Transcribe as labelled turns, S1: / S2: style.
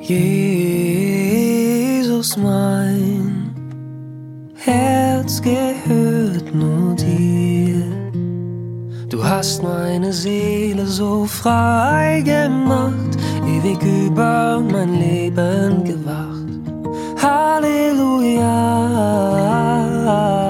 S1: Jesus, mein Herz gehört nur dir. Du hast meine Seele so frei gemacht, ewig über mein Leben gewacht. Halleluja.